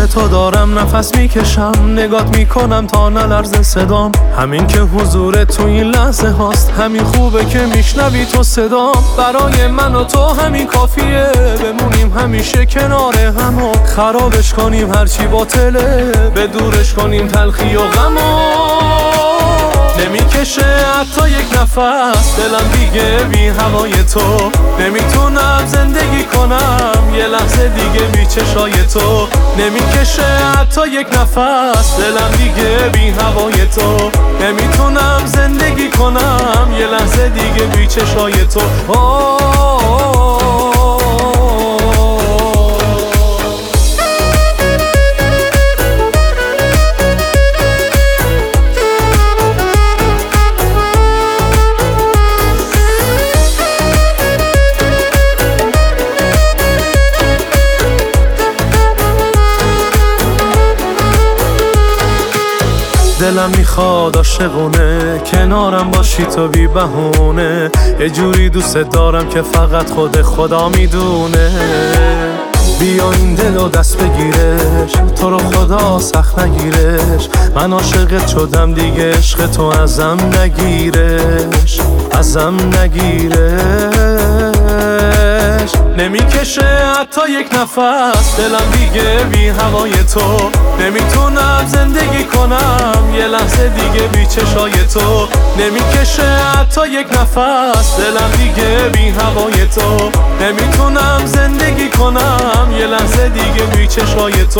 حضور تو دارم نفس میکشم، نگات میکنم تا نلرزه صدام. همین که حضور تو این لحظه هاست، همین خوبه که میشنوی تو صدام. برای من و تو همین کافیه، بمونیم همیشه کنار هم و خرابش کنیم هرچی باطله، به دورش کنیم تلخی و غمو. نمیکشه حتی یک نفس دلم دیگه بی هوای تو، نمیتونم زندگی کنم یه لحظه دیگه بی چشای تو. نمیکشه حتی یک نفس دلم دیگه بی هوای تو، نمیتونم زندگی کنم یه لحظه دیگه بی چشای تو. دلم میخواد عاشقونه کنارم باشی تو بی بهونه، یه جوری دوست دارم که فقط خود خدا میدونه. بیا این دل و دست بگیرش، تو رو خدا سخت نگیرش، من عاشقت شدم دیگه عشق تو ازم نگیرش، ازم نگیرش. نمیکشه حتی یک نفس دلم دیگه بی هوای تو، نمیتونم زندگی کنم یه لحظه دیگه بی چشای تو. نمیکشه حتی یک نفس دلم دیگه بی هوای تو، نمیتونم زندگی کنم یه لحظه دیگه بی چشای تو.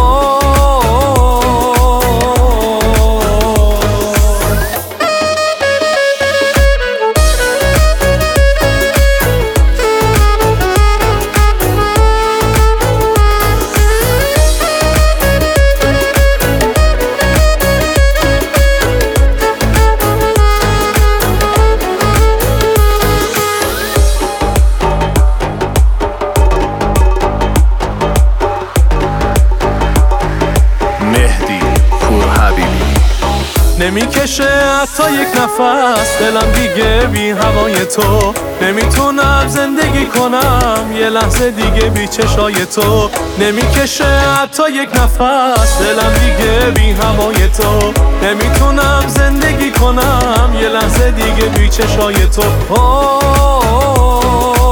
نمیکشه حتی یک نفس دلم دیگه بی هوای تو، نمیتونم زندگی کنم یه لحظه دیگه بی چشای تو. نمیکشه حتی یک نفس دلم دیگه بی هوای تو، نمیتونم زندگی کنم یه لحظه دیگه بی چشای تو.